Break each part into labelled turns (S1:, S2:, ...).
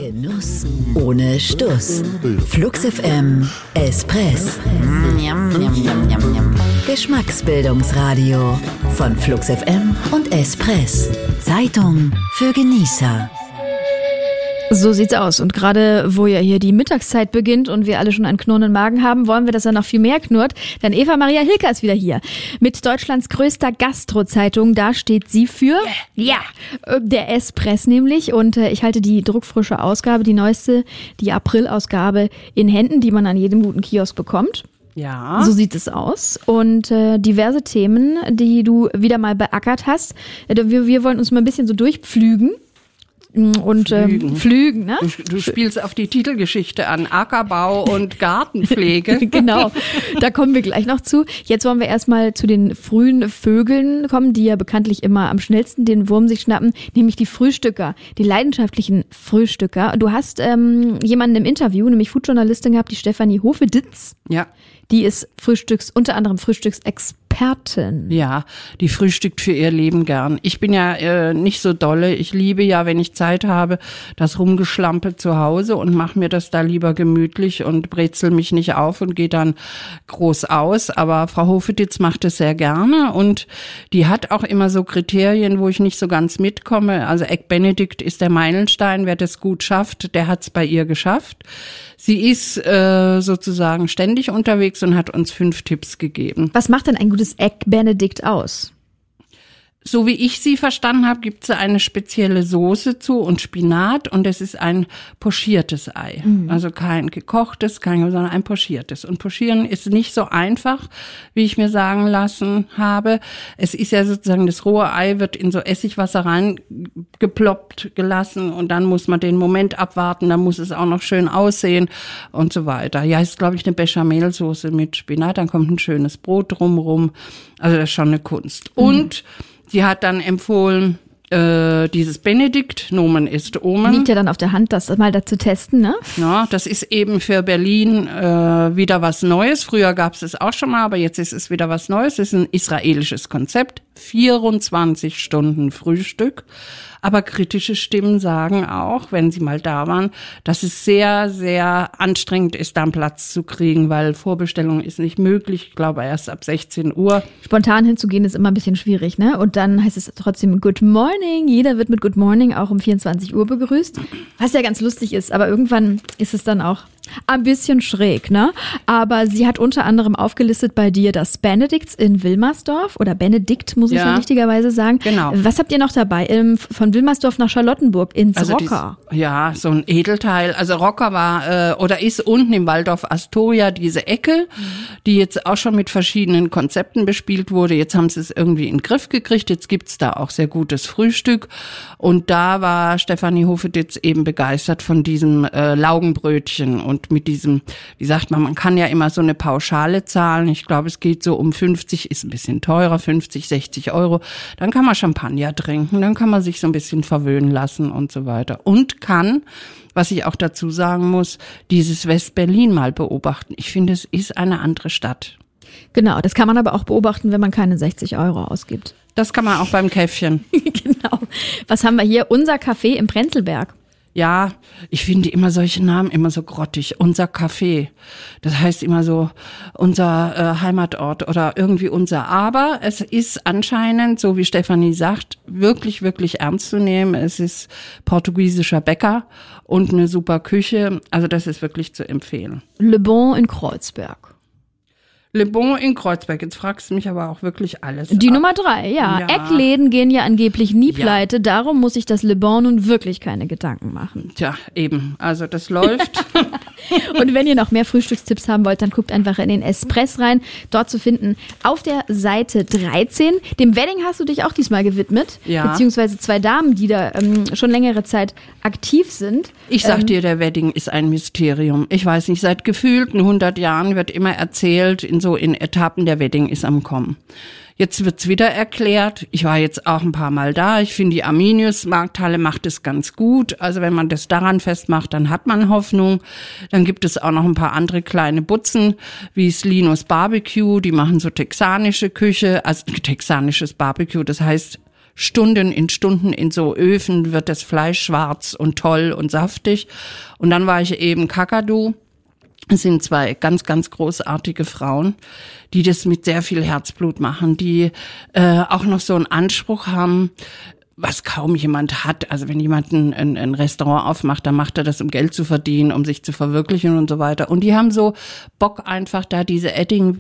S1: Genuss ohne Stuss. Flux FM Espress. Geschmacksbildungsradio von Flux FM und Espress. Zeitung für Genießer.
S2: So sieht's aus. Und gerade wo ja hier die Mittagszeit beginnt und wir alle schon einen knurrenden Magen haben, wollen wir, dass er noch viel mehr knurrt. Denn Eva Maria Hilker ist wieder hier. Mit Deutschlands größter Gastro-Zeitung. Da steht sie für der Espress nämlich. Und ich halte die druckfrische Ausgabe, die neueste, die April-Ausgabe in Händen, die man an jedem guten Kiosk bekommt.
S3: Ja.
S2: So sieht es aus. Und diverse Themen, die du wieder mal beackert hast. Wir wollen uns mal ein bisschen so durchpflügen. Und Flügen, ne?
S3: Du spielst auf die Titelgeschichte an, Ackerbau und Gartenpflege.
S2: Genau, da kommen wir gleich noch zu. Jetzt wollen wir erstmal zu den frühen Vögeln kommen, die ja bekanntlich immer am schnellsten den Wurm sich schnappen, nämlich die Frühstücker, die leidenschaftlichen Frühstücker. Du hast jemanden im Interview, nämlich Foodjournalistin gehabt, die Stefanie Hofeditz.
S3: Ja.
S2: Die ist unter anderem Frühstücksexpertin.
S3: Ja, die frühstückt für ihr Leben gern. Ich bin ja nicht so dolle. Ich liebe ja, wenn ich Zeit habe, das Rumgeschlampe zu Hause und mache mir das da lieber gemütlich und brezel mich nicht auf und gehe dann groß aus. Aber Frau Hofeditz macht es sehr gerne und die hat auch immer so Kriterien, wo ich nicht so ganz mitkomme. Also Egg Benedict ist der Meilenstein. Wer das gut schafft, der hat es bei ihr geschafft. Sie ist sozusagen ständig unterwegs und hat uns 5 Tipps gegeben.
S2: Was macht denn ein gutes Egg Benedict aus?
S3: So wie ich sie verstanden habe, gibt es eine spezielle Soße zu und Spinat und es ist ein pochiertes Ei. Also kein gekochtes, sondern ein pochiertes. Und pochieren ist nicht so einfach, wie ich mir sagen lassen habe. Es ist ja sozusagen, das rohe Ei wird in so Essigwasser reingeploppt gelassen und dann muss man den Moment abwarten, dann muss es auch noch schön aussehen und so weiter. Ja, ist glaube ich eine Bechamelsoße mit Spinat, dann kommt ein schönes Brot drumrum. Also das ist schon eine Kunst. Und sie hat dann empfohlen, dieses Benedict, Nomen ist Omen.
S2: Liegt ja dann auf der Hand, das mal da zu testen, ne?
S3: Ja, das ist eben für Berlin wieder was Neues. Früher gab es auch schon mal, aber jetzt ist es wieder was Neues. Es ist ein israelisches Konzept, 24 Stunden Frühstück. Aber kritische Stimmen sagen auch, wenn sie mal da waren, dass es sehr, sehr anstrengend ist, da einen Platz zu kriegen, weil Vorbestellung ist nicht möglich. Ich glaube, erst ab 16 Uhr.
S2: Spontan hinzugehen ist immer ein bisschen schwierig, ne? Und dann heißt es trotzdem Good Morning. Jeder wird mit Good Morning auch um 24 Uhr begrüßt. Was ja ganz lustig ist, aber irgendwann ist es dann auch ein bisschen schräg, ne? Aber sie hat unter anderem aufgelistet bei dir das Benedicts in Wilmersdorf oder Benedikt, muss ich ja richtigerweise sagen.
S3: Genau.
S2: Was habt ihr noch dabei? Von Wilmersdorf nach Charlottenburg ins Rocker.
S3: Ja, so ein Edelteil. Also Rocker war oder ist unten im Waldorf Astoria diese Ecke, die jetzt auch schon mit verschiedenen Konzepten bespielt wurde. Jetzt haben sie es irgendwie in den Griff gekriegt. Jetzt gibt's da auch sehr gutes Frühstück. Und da war Stefanie Hofeditz eben begeistert von diesem Laugenbrötchen und mit diesem, wie sagt man kann ja immer so eine Pauschale zahlen. Ich glaube, es geht so um 50, ist ein bisschen teurer, 50, 60 Euro. Dann kann man Champagner trinken, dann kann man sich so ein bisschen verwöhnen lassen und so weiter. Und kann, was ich auch dazu sagen muss, dieses West-Berlin mal beobachten. Ich finde, es ist eine andere Stadt.
S2: Genau, das kann man aber auch beobachten, wenn man keine 60 Euro ausgibt.
S3: Das kann man auch beim Käffchen.
S2: Genau. Was haben wir hier? Unser Café im Prenzlberg.
S3: Ja, ich finde immer solche Namen immer so grottig. Unser Café. Das heißt immer so unser Heimatort oder irgendwie unser. Aber es ist anscheinend, so wie Stefanie sagt, wirklich, wirklich ernst zu nehmen. Es ist portugiesischer Bäcker und eine super Küche. Also das ist wirklich zu empfehlen.
S2: Le Bon in Kreuzberg.
S3: Le Bon in Kreuzberg. Jetzt fragst du mich aber auch wirklich alles.
S2: Die Nummer 3, ja. Eckläden gehen ja angeblich nie pleite. Ja. Darum muss sich das Le Bon nun wirklich keine Gedanken machen.
S3: Tja, eben. Also das läuft.
S2: Und wenn ihr noch mehr Frühstückstipps haben wollt, dann guckt einfach in den Espress rein. Dort zu finden auf der Seite 13. Dem Wedding hast du dich auch diesmal gewidmet.
S3: Ja.
S2: Beziehungsweise 2 Damen, die da schon längere Zeit aktiv sind.
S3: Ich sag dir, der Wedding ist ein Mysterium. Ich weiß nicht, seit gefühlten 100 Jahren wird immer erzählt, in Etappen, der Wedding ist am Kommen. Jetzt wird's wieder erklärt. Ich war jetzt auch ein paar Mal da. Ich finde, die Arminius-Markthalle macht es ganz gut. Also wenn man das daran festmacht, dann hat man Hoffnung. Dann gibt es auch noch ein paar andere kleine Butzen, wie Slinos Barbecue. Die machen so texanische Küche, also texanisches Barbecue. Das heißt Stunden in so Öfen wird das Fleisch schwarz und toll und saftig. Und dann war ich eben Kakadu. Es sind 2 ganz, ganz großartige Frauen, die das mit sehr viel Herzblut machen, die auch noch so einen Anspruch haben, was kaum jemand hat. Also wenn jemand ein Restaurant aufmacht, dann macht er das, um Geld zu verdienen, um sich zu verwirklichen und so weiter. Und die haben so Bock einfach da diese Ecke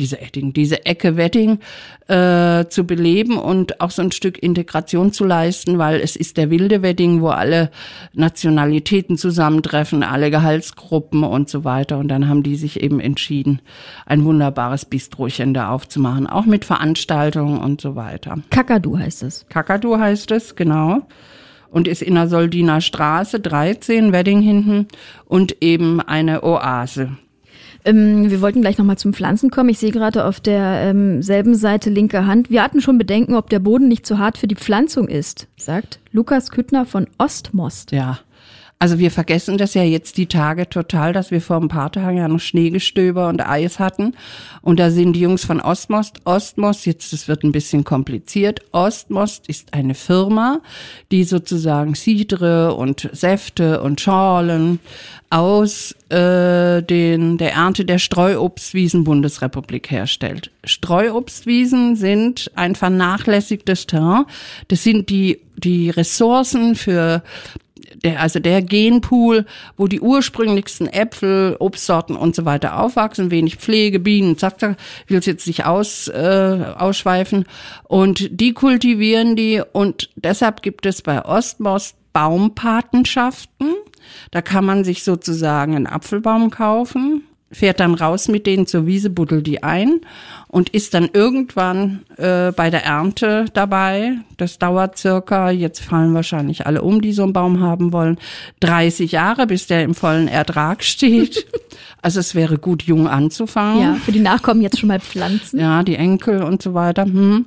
S3: Wedding zu beleben und auch so ein Stück Integration zu leisten, weil es ist der wilde Wedding, wo alle Nationalitäten zusammentreffen, alle Gehaltsgruppen und so weiter. Und dann haben die sich eben entschieden, ein wunderbares Bistrochen da aufzumachen, auch mit Veranstaltungen und so weiter.
S2: Kakadu heißt es.
S3: Kakadu heißt es, genau. Und ist in der Soldiner Straße 13, Wedding hinten, und eben eine Oase.
S2: Wir wollten gleich nochmal zum Pflanzen kommen. Ich sehe gerade auf der selben Seite linke Hand. Wir hatten schon Bedenken, ob der Boden nicht zu hart für die Pflanzung ist, sagt Lukas Küttner von Ostmost.
S3: Ja. Also wir vergessen das ja jetzt die Tage total, dass wir vor ein paar Tagen ja noch Schneegestöber und Eis hatten. Und da sind die Jungs von Ostmost, jetzt, das wird ein bisschen kompliziert. Ostmost ist eine Firma, die sozusagen Cidre und Säfte und Schorlen aus der Ernte der Streuobstwiesen Bundesrepublik herstellt. Streuobstwiesen sind ein vernachlässigtes Terrain. Das sind die Ressourcen für der Genpool, wo die ursprünglichsten Äpfel, Obstsorten und so weiter aufwachsen, wenig Pflege, Bienen, zack, zack, ich will es jetzt nicht ausschweifen. Und die kultivieren die, und deshalb gibt es bei Ostmost Baumpatenschaften. Da kann man sich sozusagen einen Apfelbaum kaufen, fährt dann raus mit denen zur Wiese, buddelt die ein und ist dann irgendwann bei der Ernte dabei. Das dauert circa, jetzt fallen wahrscheinlich alle um, die so einen Baum haben wollen, 30 Jahre, bis der im vollen Ertrag steht. Also es wäre gut, jung anzufangen.
S2: Ja, für die Nachkommen jetzt schon mal pflanzen.
S3: Ja, die Enkel und so weiter.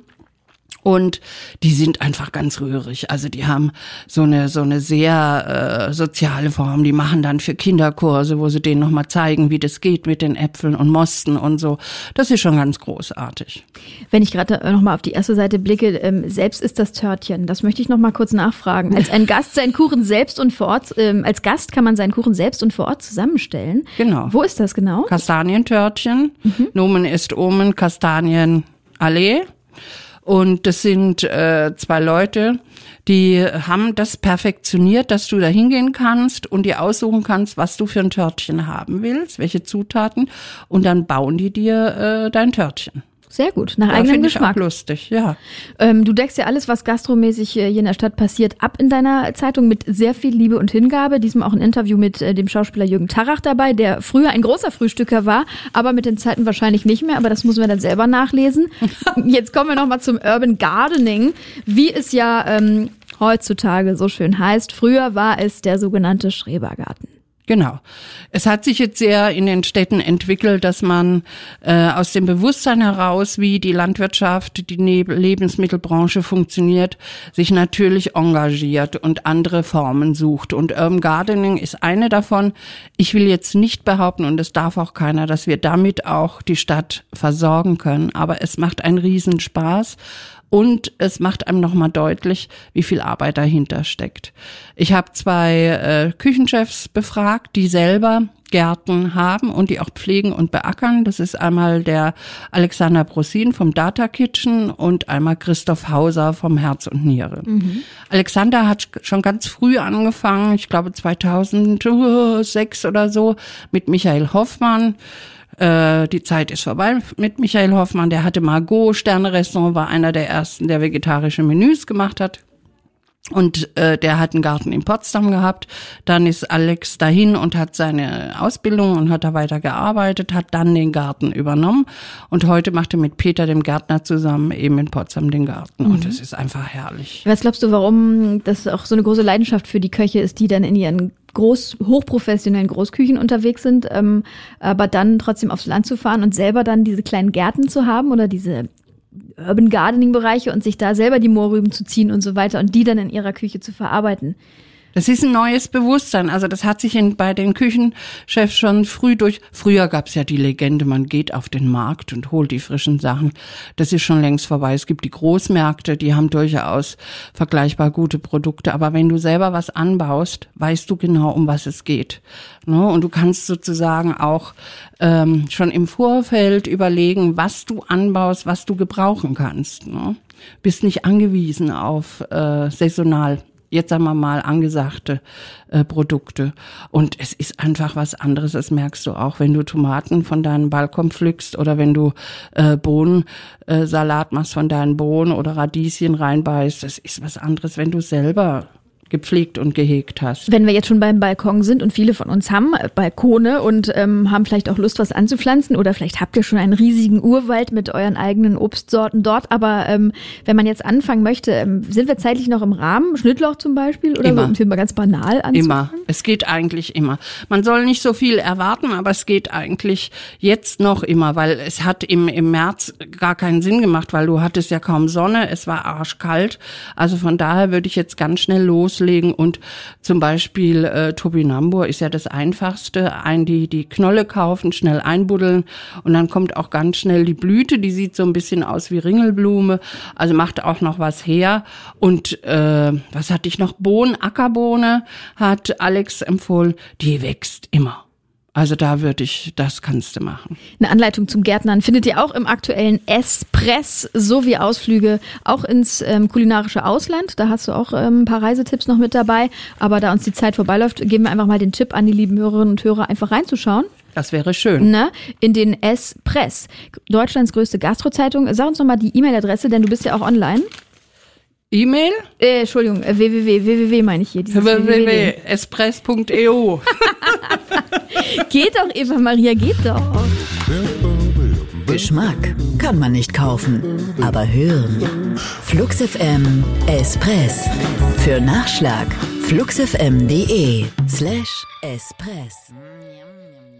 S3: Und die sind einfach ganz rührig. Also die haben so eine sehr soziale Form. Die machen dann für Kinderkurse, wo sie denen nochmal zeigen, wie das geht mit den Äpfeln und Mosten und so. Das ist schon ganz großartig.
S2: Wenn ich gerade nochmal auf die erste Seite blicke, selbst ist das Törtchen. Das möchte ich nochmal kurz nachfragen. Als ein Gast seinen Kuchen selbst und vor Ort, als Gast kann man seinen Kuchen selbst und vor Ort zusammenstellen.
S3: Genau.
S2: Wo ist das genau?
S3: Kastanientörtchen. Nomen est omen, Kastanienallee. Und das sind 2 Leute, die haben das perfektioniert, dass du da hingehen kannst und dir aussuchen kannst, was du für ein Törtchen haben willst, welche Zutaten, und dann bauen die dir dein Törtchen.
S2: Sehr gut, nach eigenem Geschmack.
S3: Finde ich auch lustig, ja.
S2: Du deckst ja alles, was gastromäßig hier in der Stadt passiert, ab in deiner Zeitung mit sehr viel Liebe und Hingabe. Diesmal auch ein Interview mit dem Schauspieler Jürgen Tarrach dabei, der früher ein großer Frühstücker war, aber mit den Zeiten wahrscheinlich nicht mehr. Aber das müssen wir dann selber nachlesen. Jetzt kommen wir nochmal zum Urban Gardening, wie es ja heutzutage so schön heißt. Früher war es der sogenannte Schrebergarten.
S3: Genau. Es hat sich jetzt sehr in den Städten entwickelt, dass man aus dem Bewusstsein heraus, wie die Landwirtschaft, die Lebensmittelbranche funktioniert, sich natürlich engagiert und andere Formen sucht. Und Urban Gardening ist eine davon. Ich will jetzt nicht behaupten, und es darf auch keiner, dass wir damit auch die Stadt versorgen können. Aber es macht einen Riesenspaß. Und es macht einem nochmal deutlich, wie viel Arbeit dahinter steckt. Ich habe 2 Küchenchefs befragt, die selber Gärten haben und die auch pflegen und beackern. Das ist einmal der Alexander Brosin vom Data Kitchen und einmal Christoph Hauser vom Herz und Niere. Alexander hat schon ganz früh angefangen, ich glaube 2006 oder so, mit Michael Hoffmann. Die Zeit ist vorbei mit Michael Hoffmann. Der hatte Margot Sterne-Restaurant, war einer der ersten, der vegetarische Menüs gemacht hat. Und der hat einen Garten in Potsdam gehabt. Dann ist Alex dahin und hat seine Ausbildung und hat da weiter gearbeitet, hat dann den Garten übernommen. Und heute macht er mit Peter, dem Gärtner, zusammen eben in Potsdam den Garten. Und das ist einfach herrlich.
S2: Was glaubst du, warum das auch so eine große Leidenschaft für die Köche ist, die dann in ihren hochprofessionellen Großküchen unterwegs sind, aber dann trotzdem aufs Land zu fahren und selber dann diese kleinen Gärten zu haben oder diese Urban Gardening Bereiche und sich da selber die Mohrrüben zu ziehen und so weiter und die dann in ihrer Küche zu verarbeiten?
S3: Das ist ein neues Bewusstsein. Also das hat sich bei den Küchenchefs schon früher gab es ja die Legende, man geht auf den Markt und holt die frischen Sachen. Das ist schon längst vorbei. Es gibt die Großmärkte, die haben durchaus vergleichbar gute Produkte. Aber wenn du selber was anbaust, weißt du genau, um was es geht. Ne? Und du kannst sozusagen auch schon im Vorfeld überlegen, was du anbaust, was du gebrauchen kannst. Ne? Bist nicht angewiesen auf saisonal, jetzt sagen wir mal, angesagte Produkte. Und es ist einfach was anderes, das merkst du auch, wenn du Tomaten von deinem Balkon pflückst oder wenn du Bohnensalat machst von deinen Bohnen oder Radieschen reinbeißt. Das ist was anderes, wenn du selber gepflegt und gehegt hast.
S2: Wenn wir jetzt schon beim Balkon sind und viele von uns haben Balkone und haben vielleicht auch Lust, was anzupflanzen oder vielleicht habt ihr schon einen riesigen Urwald mit euren eigenen Obstsorten dort, aber wenn man jetzt anfangen möchte, sind wir zeitlich noch im Rahmen? Schnittlauch zum Beispiel? Oder
S3: immer.
S2: Um mal ganz banal anzufangen?
S3: Immer. Es geht eigentlich immer. Man soll nicht so viel erwarten, aber es geht eigentlich jetzt noch immer, weil es hat im März gar keinen Sinn gemacht, weil du hattest ja kaum Sonne, es war arschkalt. Also von daher würde ich jetzt ganz schnell loslegen und zum Beispiel Topinambur ist ja das Einfachste. Die Knolle kaufen, schnell einbuddeln und dann kommt auch ganz schnell die Blüte, die sieht so ein bisschen aus wie Ringelblume, also macht auch noch was her. Und was hatte ich noch? Ackerbohne hat Alex empfohlen, die wächst immer. Also das kannst du machen.
S2: Eine Anleitung zum Gärtnern findet ihr auch im aktuellen Espress, sowie Ausflüge auch ins kulinarische Ausland. Da hast du auch ein paar Reisetipps noch mit dabei. Aber da uns die Zeit vorbeiläuft, geben wir einfach mal den Tipp an die lieben Hörerinnen und Hörer, einfach reinzuschauen.
S3: Das wäre schön.
S2: In den Espress, Deutschlands größte Gastrozeitung. Sag uns noch mal die E-Mail-Adresse, denn du bist ja auch online.
S3: E-Mail?
S2: Entschuldigung, www meine ich hier.
S3: www.espress.eu
S1: Geht doch, Eva Maria, geht doch. Geschmack kann man nicht kaufen, aber hören. Flux FM Espress. Für Nachschlag fluxfm.de/espress.